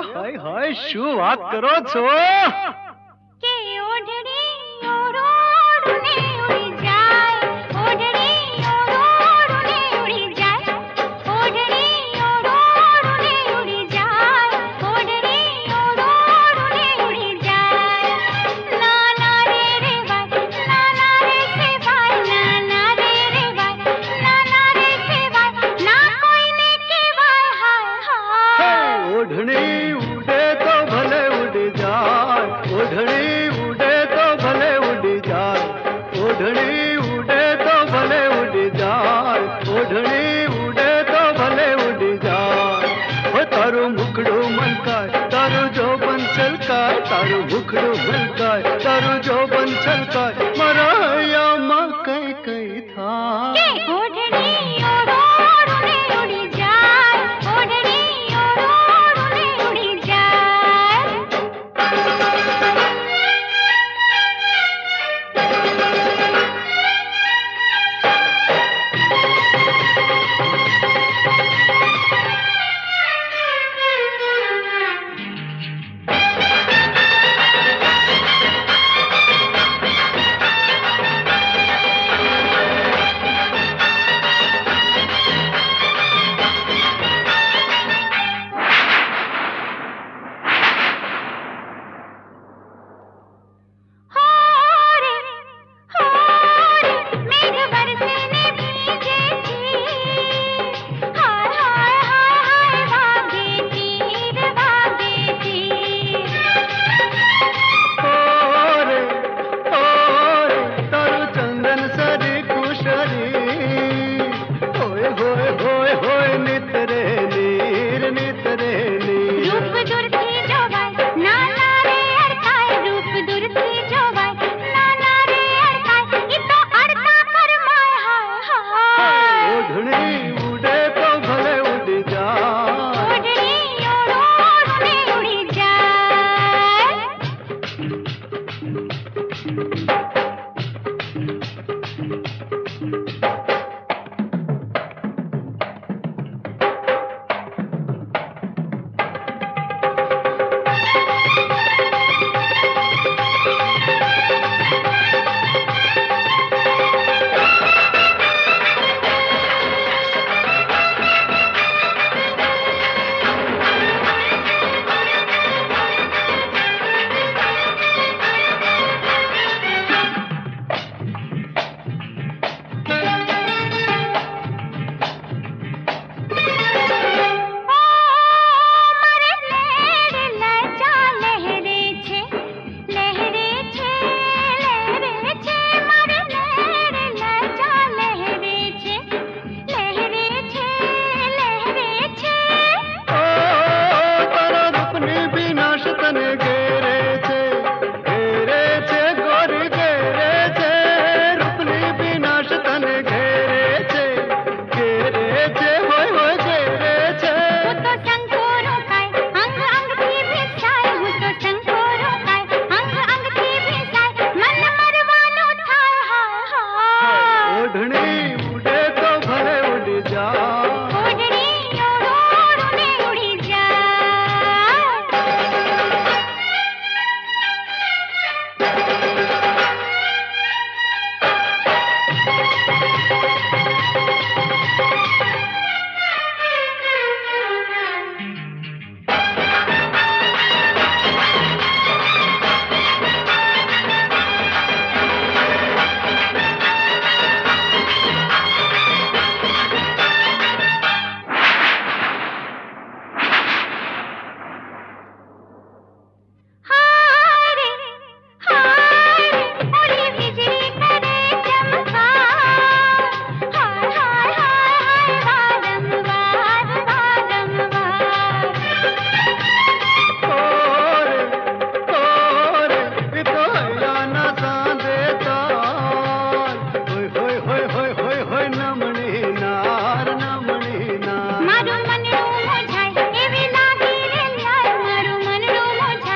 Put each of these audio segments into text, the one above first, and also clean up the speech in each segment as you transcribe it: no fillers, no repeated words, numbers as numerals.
હાય હાય શું વાત કરો છો? કે ઓઢણી ઓઢોડને ઉડી જાય, ઓઢણી ઓઢોડને ઉડી જાય, ઓઢણી ઓઢોડને ઉડી જાય, ઓઢણી ઓઢોડને ઉડી જાય. નાના રે રે વાય, નાના રે સે વાય, નાના રે રે વાય, નાના રે સે વાય, ના કોઈને કહેવાય હાય હાય. ઓઢણી ઉડે તો ભલે ઉડી જાય, ઓઢણી ઉડે તો ભલે ઉડી જાય, ઓઢણી ઉડે તો ભલે ઉડી જાય, ઓઢણી ઉડે તો ભલે ઉડી જાય. ઓ તારું મુખડું મલકાય, તારું જોબન છલકાય, તારું મુખડું મલકાય, તારું જોબન છલકાય, મારા હૈયામાં કઈ કઈ થાય. કે ઓઢણી ઓઢોડને ઉડી જાય, ઓઢણી ઓઢોડને ઉડી જાય.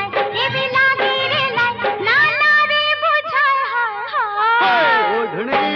ઓઢણી